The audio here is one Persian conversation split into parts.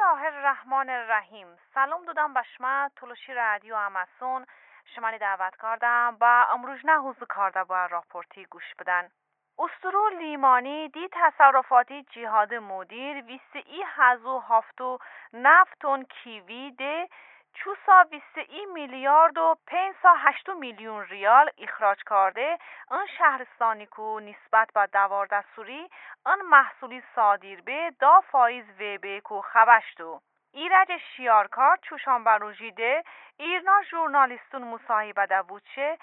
الله الرحمن الرحیم. سلام دادم به شما تلوشی رادیو امازون. شمالی دعوت کردم با امروز نه حوزه کرده با راپورتی گوش بدن. اسطورو لیمانی دی تصرفاتی جهاد مدیر ویسی هزو هفتو نفتون کیوی ده چوسا ویسی میلیارد و 508 میلیون ریال اخراج کرده. آن شهرستانی کو نسبت به دوار سوری آن محصولی صادر به دا فایز و به کو خبشتو ایرج شیارکار چوشانبه روژیده ایرنا ژورنالیستون مصاحبه ده بودشه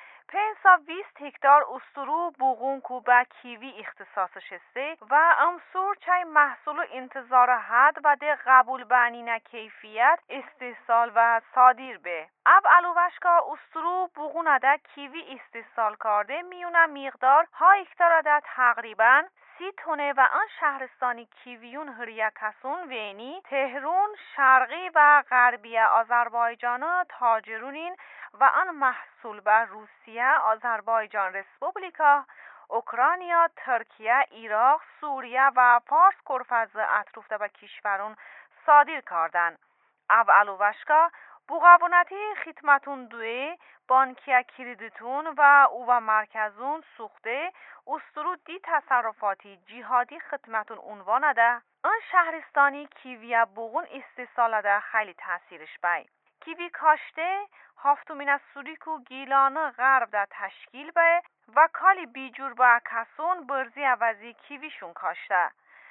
520 هکتار استرو بوغون کو به کیوی اختصاصش است و امسور چای محصول انتظار حد و ده قبول بانینا کیفیت استحصال و صادر به اب الوشکا استرو بوغون ده کیوی استحصال کرده میونه مقدار ها هکتار ده تقریبا 30 تونه و آن شهرستانی کیویون هریا کسون وینی تهرون شرقی و غربی آذربایجان تاجرونین و آن محصول به روسیه آذربایجان رسپوبلیکا اوکراینیا ترکیه ایراق سوریه و فارس کرفز اطراف به کشورون صادر کردن. اول وشکا بوغابونتی خدمتون دوی بانکیا کریدیتون و او و مرکزون سوخته استرو دی تصرفاتی جهادی خدمتون عنوان ده آن شهرستانی کیویا بوغون استحصال ده خیلی تاثیرش بای کیوی کاشته هفتمین از سوریکو گیلانه غرب ده تشکیل به و کالی بیجور با کسون برزی عوضی کیویشون کاشته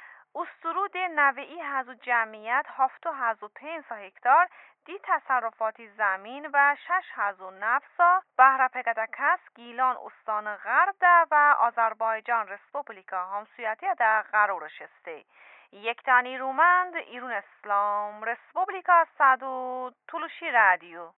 استرود نوعی هزو جمعیت 7,500 هکتار دی تصرفاتی زمین و 6,000 نفسا بهره پگدکس گیلان استان غرب ده و آذربایجان رسپوبلیکا همسویتی ده قرارش استه. یک تانی رومند ایرون اسلام رسپوبلیکا صدو تلوشی رادیو